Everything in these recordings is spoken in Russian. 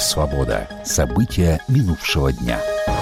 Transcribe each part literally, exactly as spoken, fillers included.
«Свобода». События минувшего дня.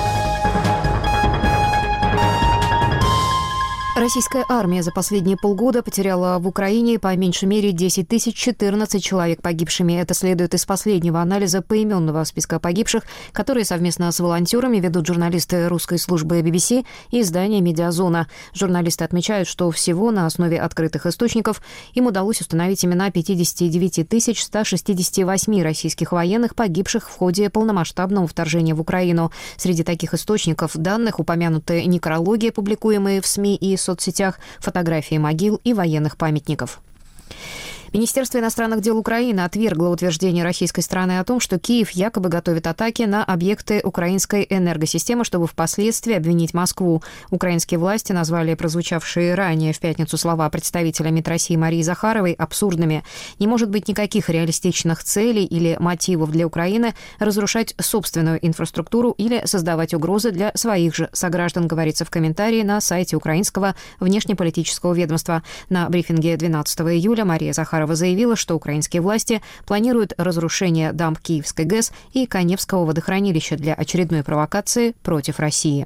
Российская армия за последние полгода потеряла в Украине по меньшей мере десять тысяч четырнадцать человек погибшими. Это следует из последнего анализа поименного списка погибших, которые совместно с волонтерами ведут журналисты русской службы би би си и издания «Медиазона». Журналисты отмечают, что всего на основе открытых источников им удалось установить имена пятьдесят девять тысяч сто шестьдесят восемь российских военных, погибших в ходе полномасштабного вторжения в Украину. Среди таких источников данных упомянуты некрологи, публикуемые в СМИ и соцсетях, фотографии могил и военных памятников. Министерство иностранных дел Украины отвергло утверждение российской стороны о том, что Киев якобы готовит атаки на объекты украинской энергосистемы, чтобы впоследствии обвинить Москву. Украинские власти назвали прозвучавшие ранее в пятницу слова представителя МИД России Марии Захаровой абсурдными. Не может быть никаких реалистичных целей или мотивов для Украины разрушать собственную инфраструктуру или создавать угрозы для своих же сограждан, говорится в комментарии на сайте украинского внешнеполитического ведомства. На брифинге двенадцатого июля Мария Захарова заявила, что украинские власти планируют разрушение дамб Киевской ГЭС и Каневского водохранилища для очередной провокации против России.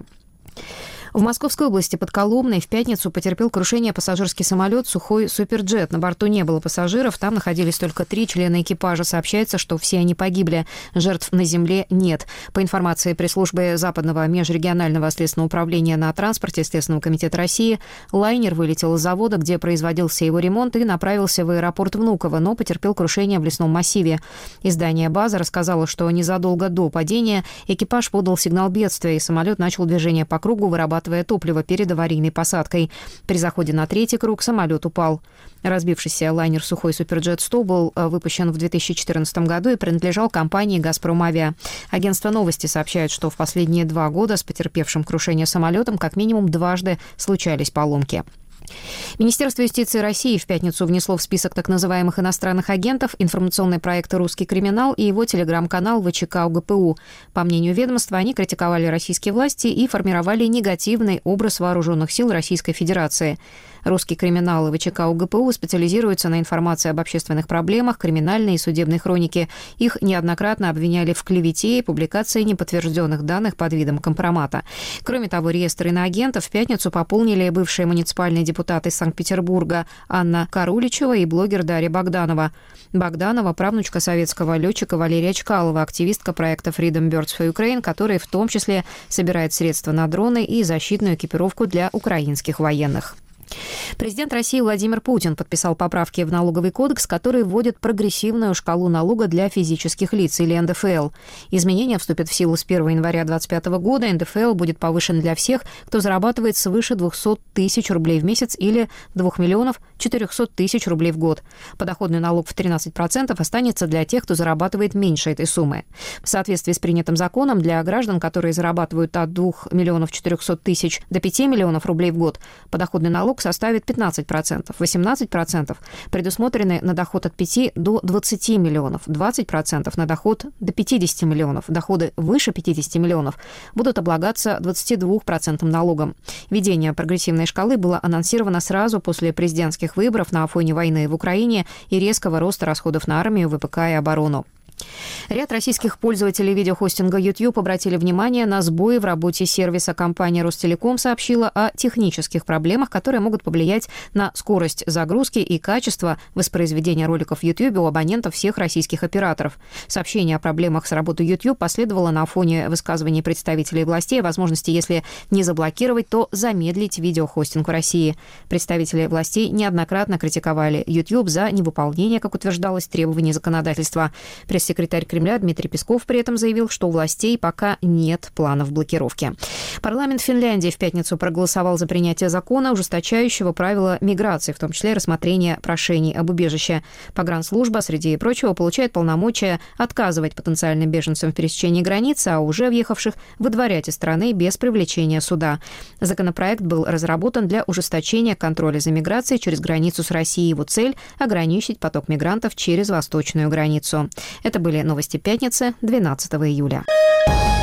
В Московской области под Коломной в пятницу потерпел крушение пассажирский самолет «Сухой Суперджет». На борту не было пассажиров, там находились только три члена экипажа. Сообщается, что все они погибли. Жертв на земле нет. По информации пресс-службы Западного межрегионального следственного управления на транспорте Следственного комитета России, лайнер вылетел из завода, где производился его ремонт, и направился в аэропорт Внуково, но потерпел крушение в лесном массиве. Издание «База» рассказало, что незадолго до падения экипаж подал сигнал бедствия, и самолет начал движение по кругу, вырабатывая топливо перед аварийной посадкой. При заходе на третий круг самолет упал. Разбившийся лайнер «Сухой Суперджет сто» был выпущен в две тысячи четырнадцатом году и принадлежал компании «Газпром Авиа». Агентство «Новости» сообщает, что в последние два года с потерпевшим крушение самолетом как минимум дважды случались поломки. Министерство юстиции России в пятницу внесло в список так называемых иностранных агентов информационный проект «Русский криминал» и его телеграм-канал ВЧК УГПУ. По мнению ведомства, они критиковали российские власти и формировали негативный образ вооруженных сил Российской Федерации. «Русский криминал» и ВЧК УГПУ специализируются на информации об общественных проблемах, криминальной и судебной хронике. Их неоднократно обвиняли в клевете и публикации неподтвержденных данных под видом компромата. Кроме того, реестр иноагентов в пятницу пополнили бывшие муниципальные депутаты из Санкт-Петербурга Анна Каруличева и блогер Дарья Богданова. Богданова – правнучка советского летчика Валерия Чкалова, активистка проекта Freedom Birds for Ukraine, который в том числе собирает средства на дроны и защитную экипировку для украинских военных. Президент России Владимир Путин подписал поправки в налоговый кодекс, которые вводят прогрессивную шкалу налога для физических лиц, или эн дэ эф эл. Изменения вступят в силу с первого января две тысячи двадцать пятого года. эн дэ эф эл будет повышен для всех, кто зарабатывает свыше двухсот тысяч рублей в месяц или двух миллионов четырехсот тысяч рублей в год. Подоходный налог в тринадцать процентов останется для тех, кто зарабатывает меньше этой суммы. В соответствии с принятым законом, для граждан, которые зарабатывают от двух миллионов четырехсот тысяч до пяти миллионов рублей в год, подоходный налог составит пятнадцать процентов, восемнадцать процентов предусмотрены на доход от пяти до двадцати миллионов, двадцать процентов на доход до пятидесяти миллионов. Доходы выше пятидесяти миллионов будут облагаться двадцатью двумя процентами налогом. Введение прогрессивной шкалы было анонсировано сразу после президентских выборов на фоне войны в Украине и резкого роста расходов на армию, вэ пэ ка и оборону. Ряд российских пользователей видеохостинга YouTube обратили внимание на сбои в работе сервиса. Компания Ростелеком сообщила о технических проблемах, которые могут повлиять на скорость загрузки и качество воспроизведения роликов в YouTube у абонентов всех российских операторов. Сообщение о проблемах с работой YouTube последовало на фоне высказываний представителей властей о возможности, если не заблокировать, то замедлить видеохостинг в России. Представители властей неоднократно критиковали YouTube за невыполнение, как утверждалось, требований законодательства. Пресс-секретарь Кремля Дмитрий Песков при этом заявил, что у властей пока нет планов блокировки. Парламент Финляндии в пятницу проголосовал за принятие закона, ужесточающего правила миграции, в том числе рассмотрение прошений об убежище. Погранслужба, среди прочего, получает полномочия отказывать потенциальным беженцам в пересечении границы, а уже въехавших выдворять из страны без привлечения суда. Законопроект был разработан для ужесточения контроля за миграцией через границу с Россией. Его цель – ограничить поток мигрантов через восточную границу. Это были новости пятницы, двенадцатого июля.